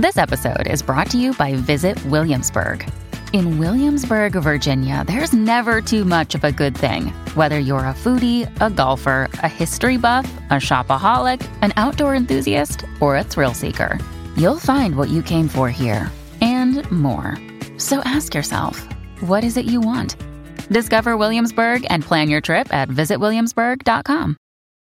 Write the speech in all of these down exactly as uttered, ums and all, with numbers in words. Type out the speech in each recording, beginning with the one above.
This episode is brought to you by Visit Williamsburg. In Williamsburg, Virginia, there's never too much of a good thing. Whether you're a foodie, a golfer, a history buff, a shopaholic, an outdoor enthusiast, or a thrill seeker, you'll find what you came for here and more. So ask yourself, what is it you want? Discover Williamsburg and plan your trip at visit williamsburg dot com.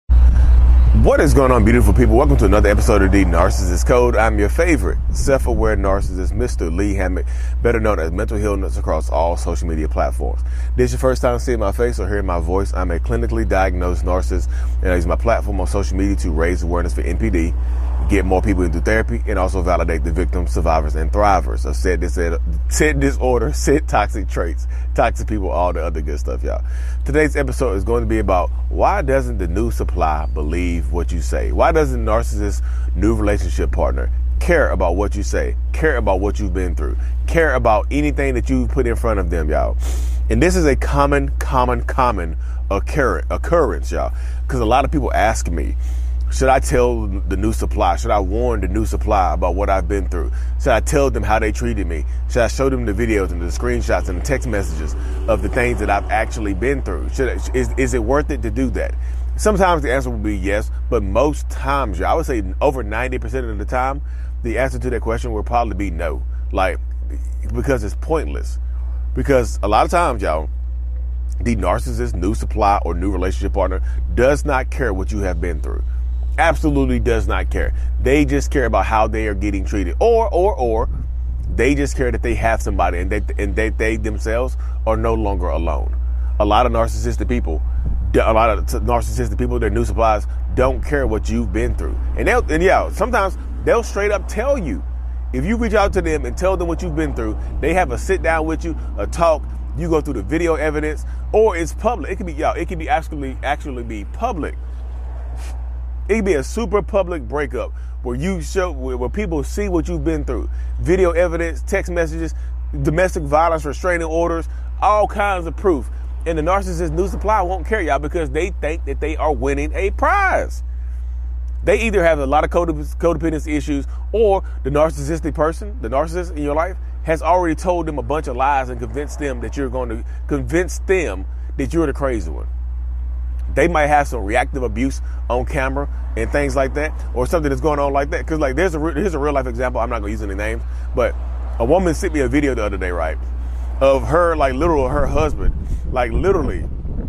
What is going on, beautiful people? Welcome to another episode of The Narcissist Code. I'm your favorite self-aware narcissist, Mister Lee Hammock, better known as Mental Healness across all social media platforms. This is your first time seeing my face or hearing my voice. I'm a clinically diagnosed narcissist, and I use my platform on social media to raise awareness for N P D, get more people into therapy, and also validate the victims, survivors, and thrivers of said, dis- said disorder, said toxic traits, toxic people, all the other good stuff, y'all. Today's episode is going to be about why doesn't the new supply believe what you say? Why doesn't narcissist new relationship partner care about what you say, care about what you've been through, care about anything that you put in front of them, y'all? And this is a common, common, common occur- occurrence, y'all, because a lot of people ask me, should I tell the new supply? Should I warn the new supply about what I've been through? Should I tell them how they treated me? Should I show them the videos and the screenshots and the text messages of the things that I've actually been through? Should I, is, is it worth it to do that? Sometimes the answer will be yes, but most times, I would say over ninety percent of the time, the answer to that question will probably be no. Like, because it's pointless. Because a lot of times, y'all, the narcissist, new supply, or new relationship partner does not care what you have been through. Absolutely does not care. They just care about how they are getting treated, or or or they just care that they have somebody and they and they, they themselves are no longer alone. A lot of narcissistic people, a lot of narcissistic people, their new supplies don't care what you've been through, and they'll and yeah, sometimes they'll straight up tell you. If you reach out to them and tell them what you've been through, they have a sit down with you, a talk. You go through the video evidence, or it's public. It could be y'all. It could be actually actually be public. It could be a super public breakup where you show, where people see what you've been through. Video evidence, text messages, domestic violence, restraining orders, all kinds of proof. And the narcissist new supply won't care, y'all, because they think that they are winning a prize. They either have a lot of codependency issues, or the narcissistic person, the narcissist in your life, has already told them a bunch of lies and convinced them that you're going to convince them that you're the crazy one. They might have some reactive abuse on camera and things like that, or something that's going on like that. Because like there's a here's a real life example. I'm not gonna use any names, but a woman sent me a video the other day, right, of her like literal her husband, like literally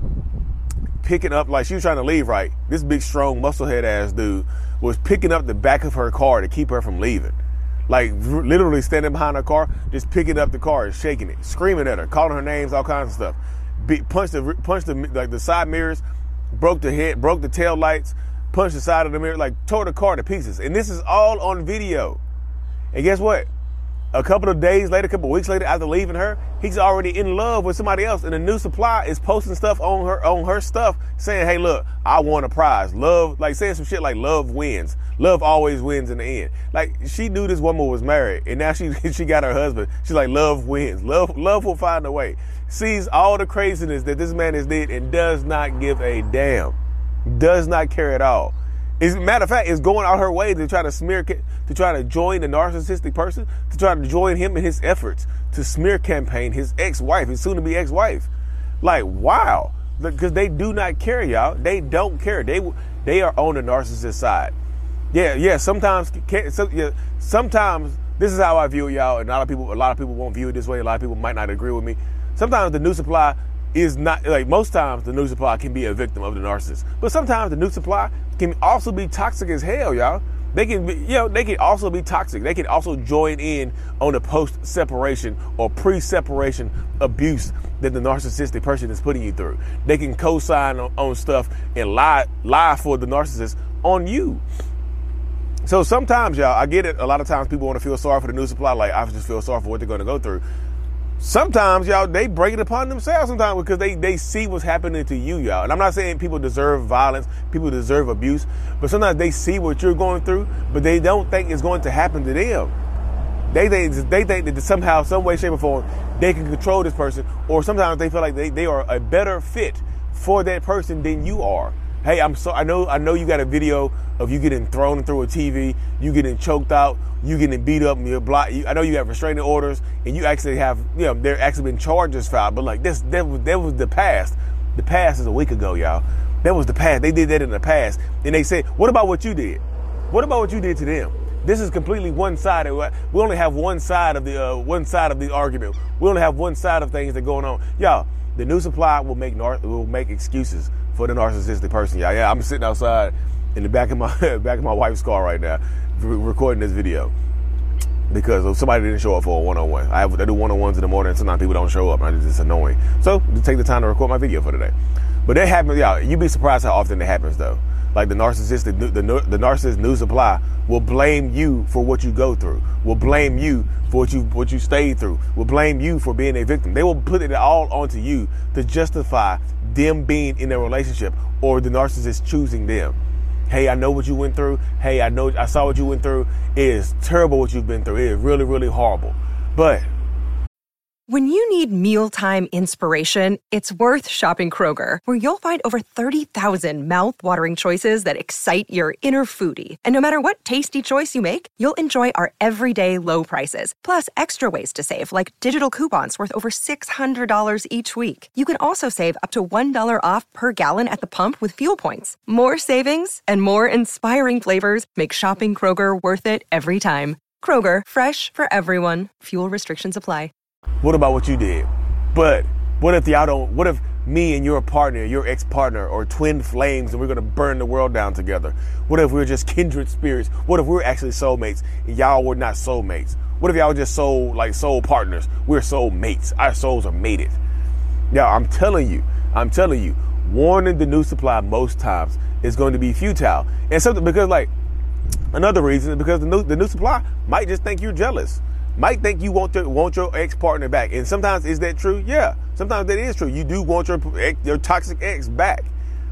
picking up, like she was trying to leave, right. This big strong musclehead ass dude was picking up the back of her car to keep her from leaving, like r- literally standing behind her car, just picking up the car and shaking it, screaming at her, calling her names, all kinds of stuff. Be, punched the punched the like the side mirrors. Broke the head, broke the tail lights, punched the side of the mirror, like tore the car to pieces. And this is all on video. And guess what? A couple of days later, a couple of weeks later, after leaving her, he's already in love with somebody else. And the new supply is posting stuff on her on her stuff saying, hey, look, I won a prize. Love, like saying some shit like love wins. Love always wins in the end. Like she knew this woman was married, and now she she got her husband. She's like, love wins. Love love will find a way. Sees all the craziness that this man has did and does not give a damn. Does not care at all. As a matter of fact, is going out her way to try to smear, to try to join the narcissistic person, to try to join him in his efforts to smear campaign his ex-wife, his soon-to-be ex-wife. Like, wow. Because they do not care, y'all. They don't care. They they are on the narcissist side. Yeah, yeah. Sometimes, so, yeah, sometimes this is how I view it, y'all. And a lot of people, a lot of people won't view it this way. A lot of people might not agree with me. Sometimes the new supply is not, like most times the new supply can be a victim of the narcissist. But sometimes the new supply can also be toxic as hell, y'all. They can be, you know, they can also be toxic. They can also join in on the post-separation or pre-separation abuse that the narcissistic person is putting you through. They can co-sign on, on stuff and lie, lie for the narcissist on you. So sometimes, y'all, I get it. A lot of times people want to feel sorry for the new supply. Like, I just feel sorry for what they're going to go through. Sometimes, y'all, they break it upon themselves sometimes because they, they see what's happening to you, y'all. And I'm not saying people deserve violence, people deserve abuse, but sometimes they see what you're going through, but they don't think it's going to happen to them. They think, they think that somehow, some way, shape, or form, they can control this person, or sometimes they feel like they, they are a better fit for that person than you are. Hey, I'm so I know I know you got a video of you getting thrown through a T V, you getting choked out, you getting beat up, and you're blocked. I know you have restraining orders, and you actually have, you know, there actually been charges filed. But like this, that was that was the past. The past is a week ago, y'all. That was the past. They did that in the past, and they said, "What about what you did? What about what you did to them?" This is completely one-sided. We only have one side of the uh, one side of the argument. We only have one side of things that are going on, y'all. The New Supply will make nar- will make excuses for the narcissistic person, y'all. Yeah, I'm sitting outside in the back of my back of my wife's car right now, re- recording this video because somebody didn't show up for a one-on-one. I, have, I do one-on-ones in the morning, and sometimes people don't show up, and it's just annoying. So to take the time to record my video for today. But that happens, y'all. You'd be surprised how often it happens, though. Like the narcissistic, the, the, the narcissist New Supply will blame you for what you go through. Will blame you for what you what you stayed through. Will blame you for being a victim. They will put it all onto you to justify them being in a relationship or the narcissist choosing them. Hey, I know what you went through. Hey, I know I saw what you went through. It is terrible what you've been through. It is really, really horrible. But when you need mealtime inspiration, it's worth shopping Kroger, where you'll find over thirty thousand mouth-watering choices that excite your inner foodie. And no matter what tasty choice you make, you'll enjoy our everyday low prices, plus extra ways to save, like digital coupons worth over six hundred dollars each week. You can also save up to one dollar off per gallon at the pump with fuel points. More savings and more inspiring flavors make shopping Kroger worth it every time. Kroger, fresh for everyone. Fuel restrictions apply. What about what you did? But what if y'all don't, what if me and your partner, your ex-partner, or twin flames, and we're going to burn the world down together? What if we're just kindred spirits? What if we're actually soulmates and y'all were not soulmates? What if y'all were just soul, like soul partners? We're soulmates. Our souls are mated. Y'all, I'm telling you, I'm telling you, warning the New Supply most times is going to be futile. And something, because like, another reason is because the new, the New Supply might just think you're jealous. Might think you want to want your ex-partner back. And sometimes, is that true? Yeah. Sometimes that is true. You do want your your toxic ex back.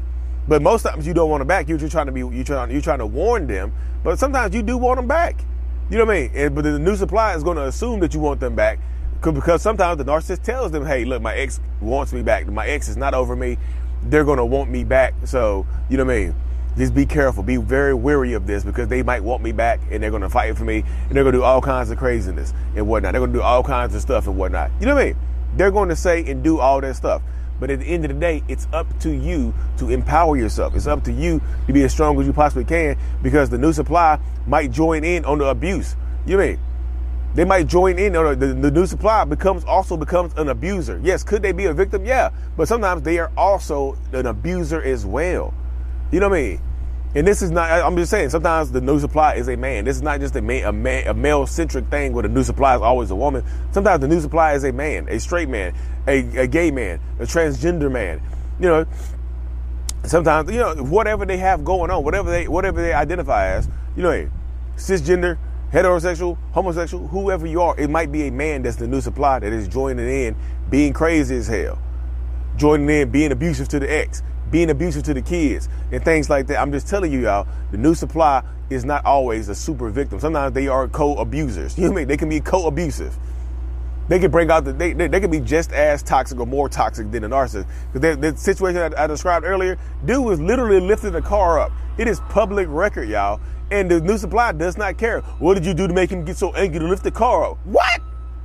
But most times you don't want them back. You're just trying to be you trying you're trying to warn them. But sometimes you do want them back. You know what I mean? And, but the New Supply is going to assume that you want them back because sometimes the narcissist tells them, "Hey, look, my ex wants me back. My ex is not over me. They're going to want me back." So, you know what I mean? Just be careful. Be very wary of this because they might want me back and they're going to fight for me and they're going to do all kinds of craziness and whatnot. They're going to do all kinds of stuff and whatnot. You know what I mean? They're going to say and do all that stuff. But at the end of the day, it's up to you to empower yourself. It's up to you to be as strong as you possibly can because the New Supply might join in on the abuse. You know what I mean? They might join in on the, the, the New Supply becomes also becomes an abuser. Yes, could they be a victim? Yeah. But sometimes they are also an abuser as well. You know what I mean? And this is not, I'm just saying, sometimes the New Supply is a man. This is not just a, man, a, man, a male-centric thing where the New Supply is always a woman. Sometimes the New Supply is a man, a straight man, a, a gay man, a transgender man. You know, sometimes, you know, whatever they have going on, whatever they whatever they identify as, you know, cisgender, heterosexual, homosexual, whoever you are, it might be a man that's the New Supply that is joining in, being crazy as hell, joining in, being abusive to the ex, being abusive to the kids and things like that. I'm just telling you, y'all, the New Supply is not always a super victim. Sometimes they are co-abusers. You know what I mean? They can be co-abusive. They can bring out the, they, they, they can be just as toxic or more toxic than a narcissist. Because the situation I, I described earlier, dude was literally lifting the car up. It is public record, y'all. And the New Supply does not care. What did you do to make him get so angry to lift the car up? What?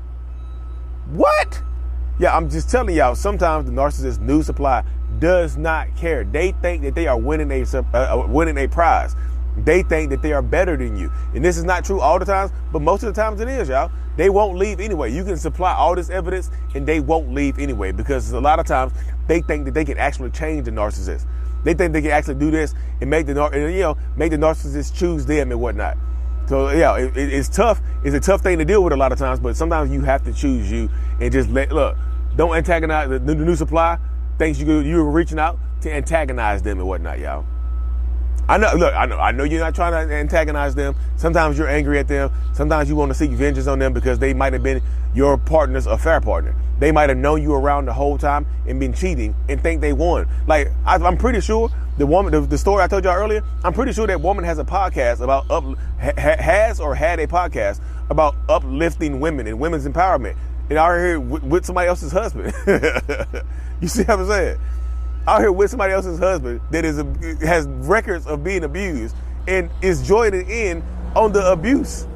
What? Yeah, I'm just telling y'all, sometimes the narcissist New Supply does not care. They think that they are winning a uh, winning a prize. They think that they are better than you. And this is not true all the times, but most of the times it is, y'all. They won't leave anyway. You can supply all this evidence and they won't leave anyway because a lot of times they think that they can actually change the narcissist. They think they can actually do this and make the you know make the narcissist choose them and whatnot. So yeah, it, it's tough. It's a tough thing to deal with a lot of times, but sometimes you have to choose you and just let look. Don't antagonize the, the New Supply. Thinks you you were reaching out to antagonize them and whatnot, y'all. I know. Look, I know. I know you're not trying to antagonize them. Sometimes you're angry at them. Sometimes you want to seek vengeance on them because they might have been your partner's affair partner. They might have known you around the whole time and been cheating and think they won. Like I, I'm pretty sure the woman, the, the story I told y'all earlier. I'm pretty sure that woman has a podcast about up ha, has or had a podcast about uplifting women and women's empowerment. And I heard with, with somebody else's husband. You see what I'm saying? out here with somebody else's husband that is a, has records of being abused and is joining in on the abuse.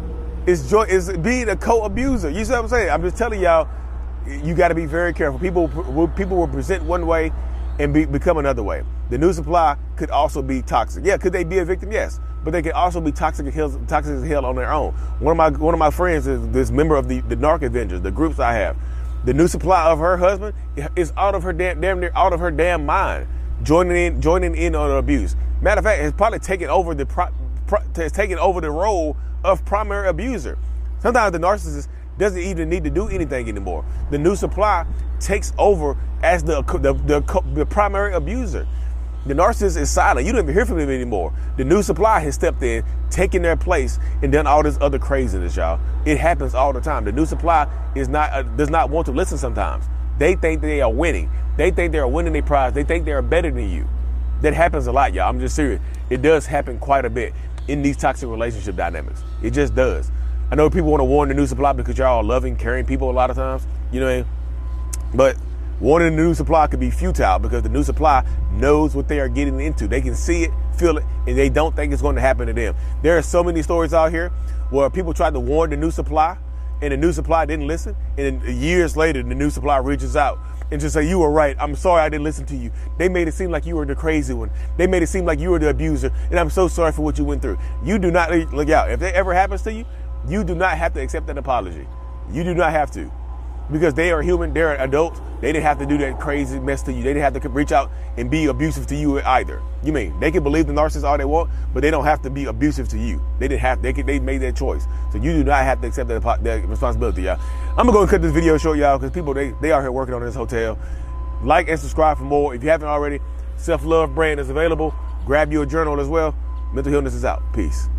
Is joy is being a co-abuser. You see what I'm saying? I'm just telling y'all, you got to be very careful. People people will present one way and be, become another way. The New Supply could also be toxic. Yeah, could they be a victim? Yes, but they could also be toxic as hell, toxic as hell on their own. One of my one of my friends is this member of the the Narc Avengers, the groups I have. The New Supply of her husband is out of her damn, damn near out of her damn mind, joining in joining in on abuse. Matter of fact, has probably taken over the pro, pro, has taken over the role of primary abuser. Sometimes the narcissist doesn't even need to do anything anymore. The New Supply takes over as the the, the, the primary abuser. The narcissist is silent. You don't even hear from him anymore. The New Supply has stepped in, taken their place, and done all this other craziness, y'all. It happens all the time. The New Supply is not uh, does not want to listen sometimes. They think they are winning. They think they're winning their prize. They think they're better than you. That happens a lot, y'all. I'm just serious. It does happen quite a bit in these toxic relationship dynamics. It just does. I know people want to warn the New Supply because y'all are loving, caring people a lot of times. You know what I mean? But warning the New Supply could be futile because the New Supply knows what they are getting into. They can see it, feel it, and they don't think it's going to happen to them. There are so many stories out here where people tried to warn the New Supply and the New Supply didn't listen. And then years later, the New Supply reaches out and just say, you were right. I'm sorry I didn't listen to you. They made it seem like you were the crazy one. They made it seem like you were the abuser. And I'm so sorry for what you went through. You do not, look out. If that ever happens to you, you do not have to accept an apology. You do not have to. Because they are human, they're adults. They didn't have to do that crazy mess to you. They didn't have to reach out and be abusive to you either. You mean they can believe the narcissist all they want, but they don't have to be abusive to you. They didn't have. They could, they made their choice. So you do not have to accept that, that responsibility, y'all. I'm gonna go and cut this video short, y'all, because people they they are here working on this hotel. Like and subscribe for more. If you haven't already, Self Love brand is available. Grab you a journal as well. Mental Healness is out. Peace.